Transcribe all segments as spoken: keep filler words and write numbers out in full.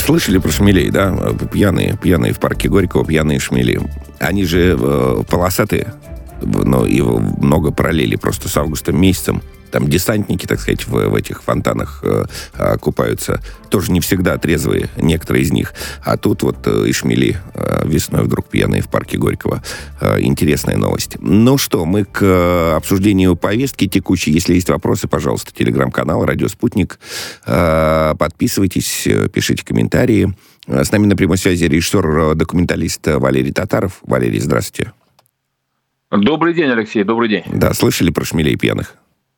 слышали про шмелей, да? Пьяные, пьяные в парке Горького, пьяные шмели. Они же э, полосатые, но и много параллелей просто с августом месяцем. Там десантники, так сказать, в, в этих фонтанах э, э, купаются. Тоже не всегда трезвые, некоторые из них. А тут вот э, и шмели э, весной вдруг пьяные в парке Горького. Э, интересная новость. Ну что, мы к э, обсуждению повестки текущей. Если есть вопросы, пожалуйста, телеграм-канал «Радио Спутник». Э, подписывайтесь, пишите комментарии. С нами на прямой связи режиссер-документалист Валерий Татаров. Валерий, здравствуйте. Добрый день, Алексей, добрый день. Да, слышали про шмелей пьяных?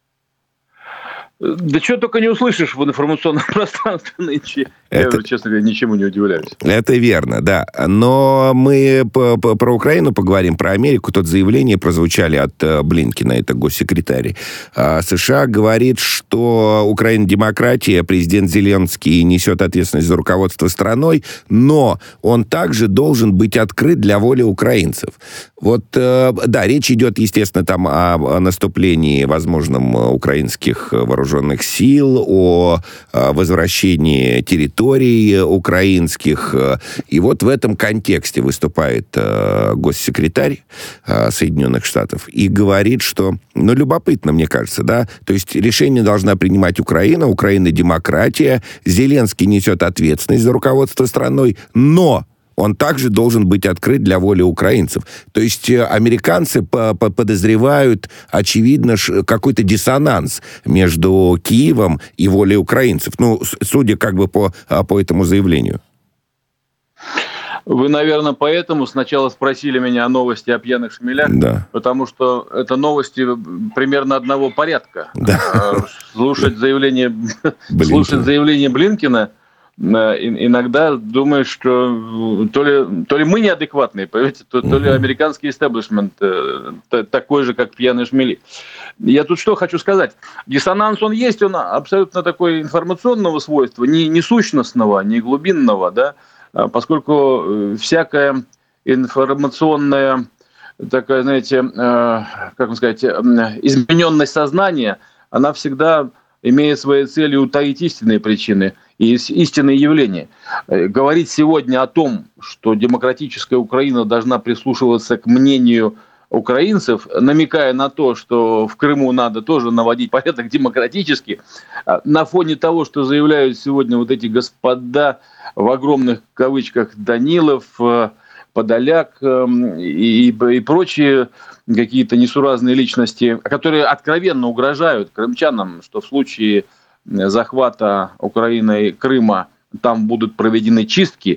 Да что только не услышишь в информационном пространстве нынче. Это... Я уже, честно говоря, ничему не удивляюсь. Это верно, да. Но мы по- по- про Украину поговорим, про Америку. Тут заявления прозвучали от Блинкена, это госсекретарь США, говорит, что Украина демократия, президент Зеленский несет ответственность за руководство страной, но он также должен быть открыт для воли украинцев. Вот, да, речь идет, естественно, там о наступлении, возможном, украинских вооруженных сил, о возвращении территорий украинских. И вот в этом контексте выступает госсекретарь Соединенных Штатов и говорит, что, ну, любопытно, мне кажется, да, то есть решение должна принимать Украина, Украина демократия, Зеленский несет ответственность за руководство страной, но он также должен быть открыт для воли украинцев. То есть американцы подозревают, очевидно, какой-то диссонанс между Киевом и волей украинцев. Ну, судя как бы по, по этому заявлению. Вы, наверное, поэтому сначала спросили меня о новости о пьяных шмелях, да. Потому что это новости примерно одного порядка. Да. Слушать заявление, слушать заявление Блинкена иногда думаешь, что то ли, то ли мы неадекватные, понимаете, то, то ли американский истеблишмент такой же, как пьяные шмели. Я тут что хочу сказать. Диссонанс он есть, он абсолютно такой информационного свойства, не, не сущностного, не глубинного, да, поскольку всякая информационная такая, знаете, как вам сказать, измененность сознания, она всегда имеет своей целью утаить истинные причины и истинные явления. Говорить сегодня о том, что демократическая Украина должна прислушиваться к мнению украинцев, намекая на то, что в Крыму надо тоже наводить порядок демократически, на фоне того, что заявляют сегодня вот эти господа в огромных кавычках Данилов, Подоляк и, и прочие какие-то несуразные личности, которые откровенно угрожают крымчанам, что в случае захвата Украиной Крыма там будут проведены чистки,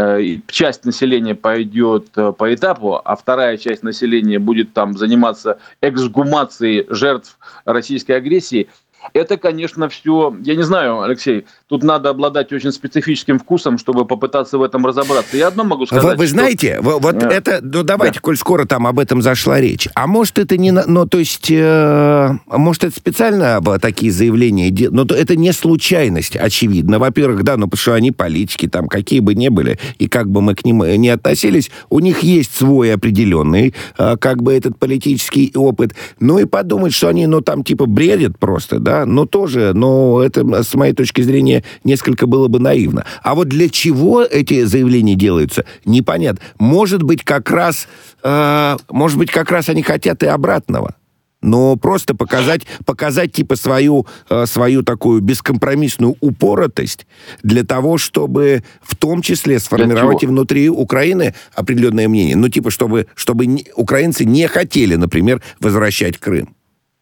часть населения пойдет по этапу, а вторая часть населения будет там заниматься эксгумацией жертв российской агрессии. Это, конечно, все... Я не знаю, Алексей, тут надо обладать очень специфическим вкусом, чтобы попытаться в этом разобраться. Я одно могу сказать. Вы, вы знаете, что... вот а, это... Ну, давайте, да. Коль скоро там об этом зашла речь. А может, это не... Ну, то есть... Э, может, это специально такие заявления... Но это не случайность, очевидно. Во-первых, да, ну, потому что они политики, там, какие бы ни были, и как бы мы к ним не относились, у них есть свой определенный, э, как бы, этот политический опыт. Ну, и подумать, что они, ну, там, типа, бредят просто, да, но тоже, но это, с моей точки зрения, несколько было бы наивно. А вот для чего эти заявления делаются, непонятно. Может быть, как раз, э, может быть, как раз они хотят и обратного. Но просто показать, показать типа свою, э, свою такую бескомпромиссную упоротость для того, чтобы в том числе сформировать и внутри Украины определенное мнение. Ну, типа, чтобы, чтобы не, украинцы не хотели, например, возвращать Крым.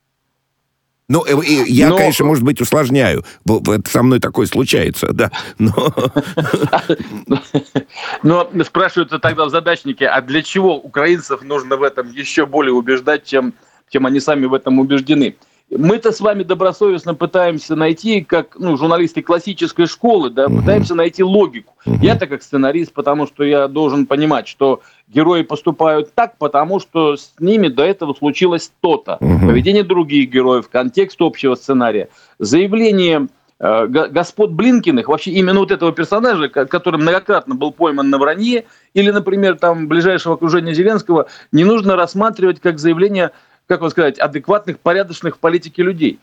Ну, я, Но... конечно, может быть, усложняю. Это со мной такое случается, да. Но... Но спрашиваются тогда в задачнике, а для чего украинцев нужно в этом еще более убеждать, чем, чем они сами в этом убеждены? Мы-то с вами добросовестно пытаемся найти, как ну, журналисты классической школы, да, uh-huh. пытаемся найти логику. Uh-huh. Я-то как сценарист, потому что я должен понимать, что герои поступают так, потому что с ними до этого случилось то-то. Uh-huh. Поведение других героев, контекст общего сценария. Заявление э, господ Блинкиных, вообще именно вот этого персонажа, который многократно был пойман на вранье, или, например, там ближайшего окружения Зеленского, не нужно рассматривать как заявление как вам сказать, адекватных, порядочных в политике людей.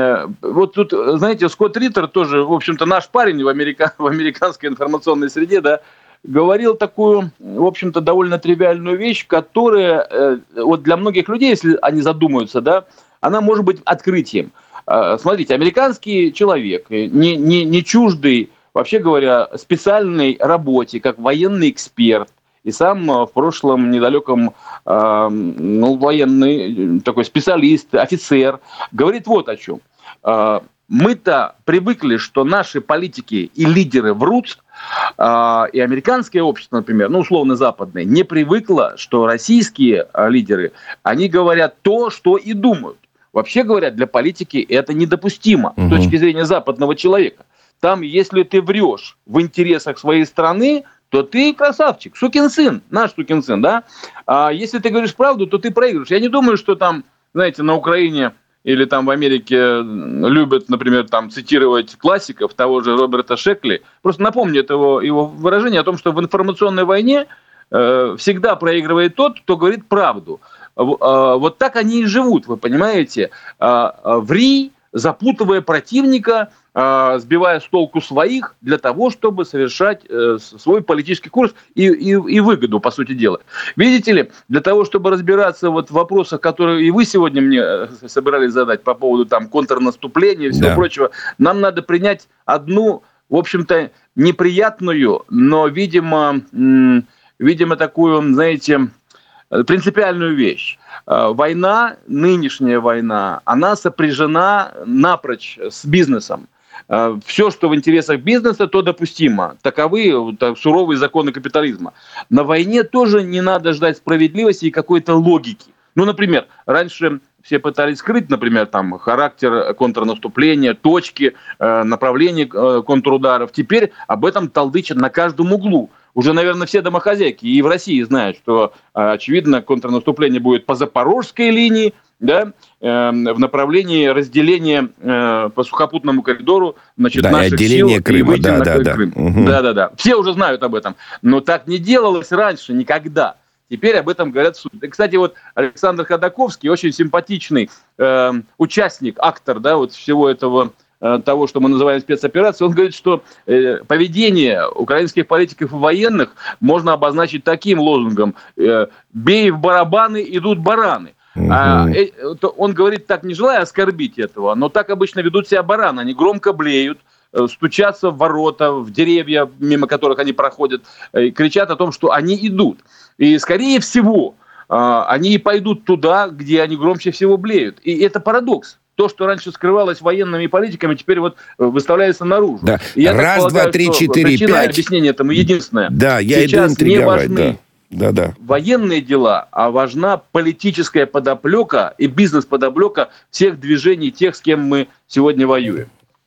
Вот тут, знаете, Скотт Риттер тоже, в общем-то, наш парень в, америка... в американской информационной среде, да, говорил такую, в общем-то, довольно тривиальную вещь, которая вот для многих людей, если они задумаются, да, она может быть открытием. Смотрите, американский человек, не, не, не чуждый, вообще говоря, специальной работе, как военный эксперт, и сам в прошлом недалеком э, ну, военный такой специалист, офицер, говорит вот о чем. Э, мы-то привыкли, что наши политики и лидеры врут, э, и американское общество, например, ну, условно западное, не привыкло, что российские лидеры, они говорят то, что и думают. Вообще говоря, для политики это недопустимо угу. с точки зрения западного человека. Там, если ты врешь в интересах своей страны, то ты красавчик, сукин сын, наш сукин сын, да? А если ты говоришь правду, то ты проигрываешь. Я не думаю, что там, знаете, на Украине или там в Америке любят, например, там цитировать классиков, того же Роберта Шекли. Просто напомню его, его выражение о том, что в информационной войне э, всегда проигрывает тот, кто говорит правду. Э, вот так они и живут, вы понимаете? Э, э, ври, запутывая противника, сбивая с толку своих для того, чтобы совершать э, свой политический курс и, и, и выгоду, по сути дела. Видите ли, для того, чтобы разбираться вот в вопросах, которые и вы сегодня мне собирались задать по поводу там контрнаступления и всего да. прочего, нам надо принять одну, в общем-то, неприятную, но, видимо, м- видимо такую, знаете, принципиальную вещь. Война, нынешняя война, она сопряжена напрочь с бизнесом. Все, что в интересах бизнеса, то допустимо. Таковы так, суровые законы капитализма. На войне тоже не надо ждать справедливости и какой-то логики. Ну, например, раньше все пытались скрыть, например, там, характер контрнаступления, точки, направления контрударов. Теперь об этом толдычат на каждом углу. Уже, наверное, все домохозяйки и в России знают, что, очевидно, контрнаступление будет по Запорожской линии, да, э, в направлении разделения э, по сухопутному коридору, значит, да, наших отделение сил Крыма, и выйти да, на да, да. Крым. Угу. Да, да, да. Все уже знают об этом. Но так не делалось раньше никогда. Теперь об этом говорят суд. И, кстати, вот Александр Ходаковский, очень симпатичный э, участник, актор, да, вот всего этого э, того, что мы называем спецоперацией, он говорит, что э, поведение украинских политиков и военных можно обозначить таким лозунгом: э, «Бей в барабаны, идут бараны». Угу. А, э, он говорит так, не желая оскорбить этого, но так обычно ведут себя бараны. Они громко блеют, э, стучатся в ворота, в деревья, мимо которых они проходят, э, и кричат о том, что они идут. И, скорее всего, э, они пойдут туда, где они громче всего блеют. И это парадокс. То, что раньше скрывалось военными и политиками, теперь вот выставляется наружу. Да. Раз, два, три, четыре, пять. Объяснение этому единственное. Да, я сейчас иду не важны да. Да, да. военные дела, а важна политическая подоплека и бизнес-подоплека всех движений, тех, с кем мы сегодня воюем.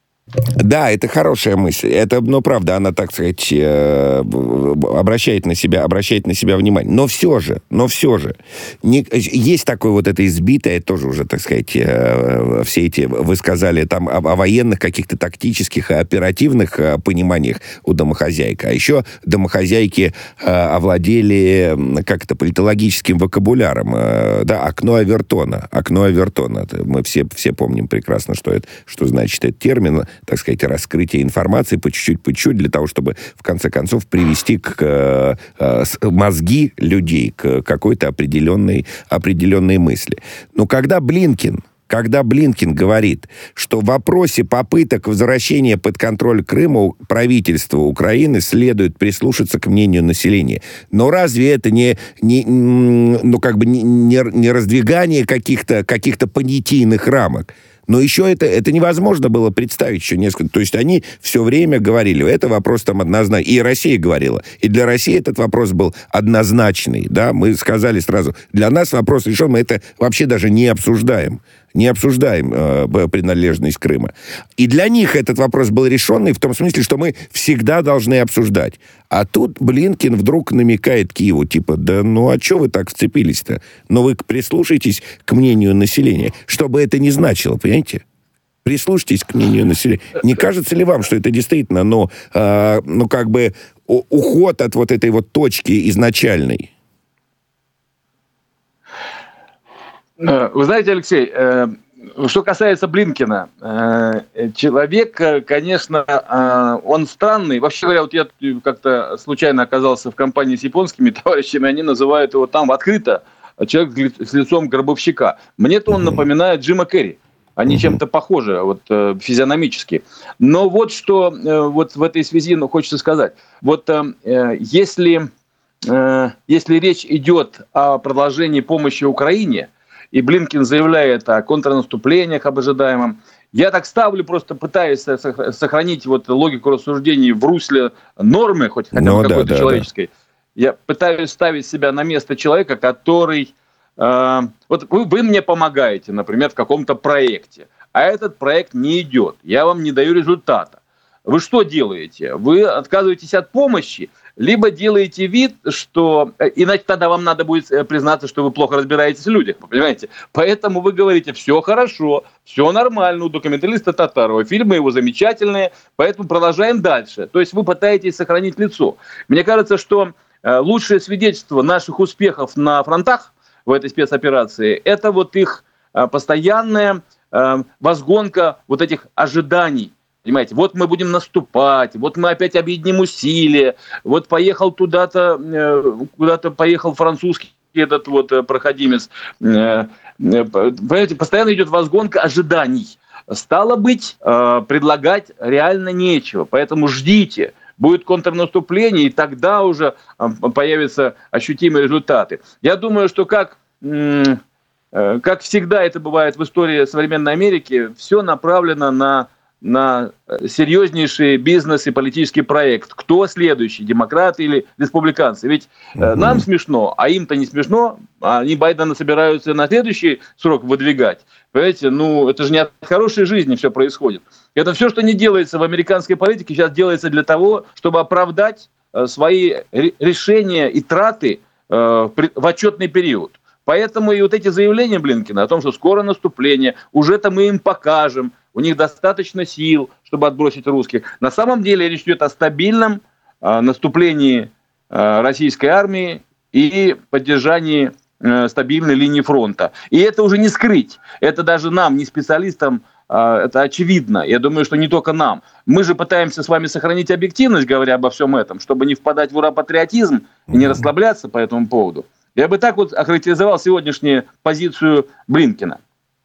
Да, это хорошая мысль. Это, ну, правда, она, так сказать, обращает на себя, обращает на себя внимание. Но все же, но все же, не, есть такое вот это избитое, тоже уже, так сказать, все эти, вы сказали там о, о военных каких-то тактических, оперативных пониманиях у домохозяек. А еще домохозяйки овладели как-то политологическим вокабуляром. Да, окно Авертона. Окно Авертона. Мы все, все помним прекрасно, что это, что значит этот термин, так сказать, раскрытие информации по чуть-чуть, по чуть-чуть, для того, чтобы, в конце концов, привести к э, э, мозги людей к какой-то определенной, определенной мысли. Но когда Блинкен, когда Блинкен говорит, что в вопросе попыток возвращения под контроль Крыма правительству Украины следует прислушаться к мнению населения. Но разве это не, не, ну, как бы не, не раздвигание каких-то, каких-то понятийных рамок? Но еще это, это невозможно было представить еще несколько... То есть они все время говорили, это вопрос там однозначный. И Россия говорила. И для России этот вопрос был однозначный. Да? Мы сказали сразу, для нас вопрос решен, мы это вообще даже не обсуждаем. Не обсуждаем э, принадлежность Крыма. И для них этот вопрос был решенный в том смысле, что мы всегда должны обсуждать. А тут Блинкен вдруг намекает Киеву, типа, да ну а что вы так вцепились-то? Но вы прислушайтесь к мнению населения, что бы это ни значило, понимаете? Прислушайтесь к мнению населения. Не кажется ли вам, что это действительно, ну, э, ну как бы уход от вот этой вот точки изначальной? Вы знаете, Алексей, что касается Блинкена, человек, конечно, он странный. Вообще говоря, вот я как-то случайно оказался в компании с японскими товарищами, они называют его там открыто человек с лицом гробовщика. Мне-то он напоминает Джима Керри. Они чем-то похожи вот, физиономически. Но вот что вот в этой связи ну, хочется сказать. Вот если, если речь идет о продолжении помощи Украине, и Блинкен заявляет о контрнаступлениях, об ожидаемом. Я так ставлю, просто пытаясь сохранить вот логику рассуждений в русле нормы, хоть хотя бы ну, какой-то да, человеческой. Да, да. Я пытаюсь ставить себя на место человека, который... Э, вот вы, вы мне помогаете, например, в каком-то проекте, а этот проект не идет, я вам не даю результата. Вы что делаете? Вы отказываетесь от помощи, либо делаете вид, что... Иначе тогда вам надо будет признаться, что вы плохо разбираетесь в людях, понимаете? Поэтому вы говорите, все хорошо, все нормально у документалиста Татарова, фильмы его замечательные, поэтому продолжаем дальше. То есть вы пытаетесь сохранить лицо. Мне кажется, что лучшее свидетельство наших успехов на фронтах в этой спецоперации, это вот их постоянная возгонка вот этих ожиданий. Понимаете, вот мы будем наступать, вот мы опять объединим усилия, вот поехал туда-то, куда-то поехал французский этот вот проходимец. Понимаете, постоянно идет возгонка ожиданий. Стало быть, предлагать реально нечего, поэтому ждите. Будет контрнаступление, и тогда уже появятся ощутимые результаты. Я думаю, что как, как всегда это бывает в истории современной Америки, все направлено на... на серьезнейший бизнес и политический проект. Кто следующий, демократы или республиканцы? Ведь mm-hmm. нам смешно, а им-то не смешно. Они Байдена собираются на следующий срок выдвигать. Понимаете, ну это же не от хорошей жизни все происходит. Это все, что не делается в американской политике, сейчас делается для того, чтобы оправдать свои решения и траты в отчетный период. Поэтому и вот эти заявления Блинкена о том, что скоро наступление, уже-то мы им покажем, у них достаточно сил, чтобы отбросить русских. На самом деле речь идет о стабильном э, наступлении э, российской армии и поддержании э, стабильной линии фронта. И это уже не скрыть. Это даже нам, не специалистам, э, это очевидно. Я думаю, что не только нам. Мы же пытаемся с вами сохранить объективность, говоря обо всем этом, чтобы не впадать в ура-патриотизм и не расслабляться по этому поводу. Я бы так вот охарактеризовал сегодняшнюю позицию Блинкена.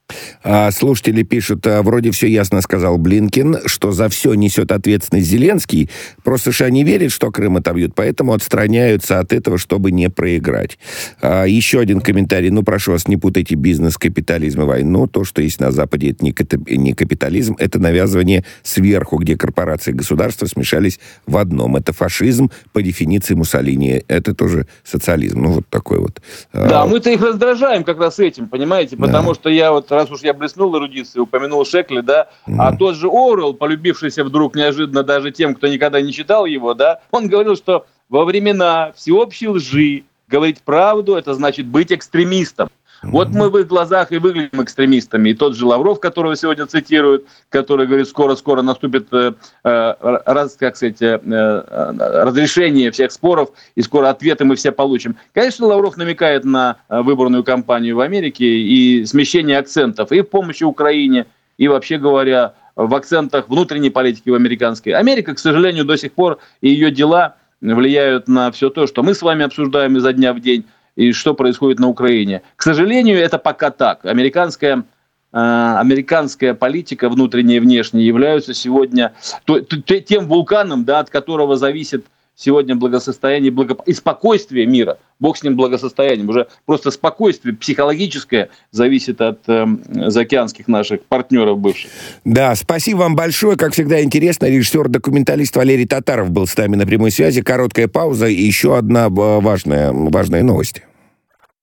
А слушатели пишут, а, вроде все ясно сказал Блинкен, что за все несет ответственность Зеленский. Просто США не верят, что Крым отобьют, поэтому отстраняются от этого, чтобы не проиграть. А, еще один комментарий. Ну, прошу вас, не путайте бизнес, капитализм и войну. То, что есть на Западе, это не капитализм, это навязывание сверху, где корпорации и государства смешались в одном. Это фашизм по дефиниции Муссолини. Это тоже социализм. Ну, вот такой вот. Да, а... мы-то их раздражаем как раз этим, понимаете? Потому да. что я вот, раз уж я блеснул эрудицией, упомянул Шекли, да, mm-hmm. а тот же Оруэлл, полюбившийся вдруг неожиданно даже тем, кто никогда не читал его, да, он говорил, что во времена всеобщей лжи говорить правду, это значит быть экстремистом. Mm-hmm. Вот мы в их глазах и выглядим экстремистами. И тот же Лавров, которого сегодня цитируют, который говорит, скоро-скоро наступит э, раз, как сказать, э, разрешение всех споров, и скоро ответы мы все получим. Конечно, Лавров намекает на выборную кампанию в Америке и смещение акцентов и в помощи Украине, и вообще говоря, в акцентах внутренней политики в американской. Америка, к сожалению, до сих пор и ее дела влияют на все то, что мы с вами обсуждаем изо дня в день, и что происходит на Украине. К сожалению, это пока так. Американская, э, американская политика, внутренняя и внешняя, являются сегодня то, то, тем вулканом, да, от которого зависит сегодня благосостояние благоп... и спокойствие мира. Бог с ним благосостоянием. Уже просто спокойствие психологическое зависит от э, заокеанских наших партнеров бывших. Да, спасибо вам большое. Как всегда интересно. Режиссер-документалист Валерий Татаров был с нами на прямой связи. Короткая пауза и еще одна важная, важная новость.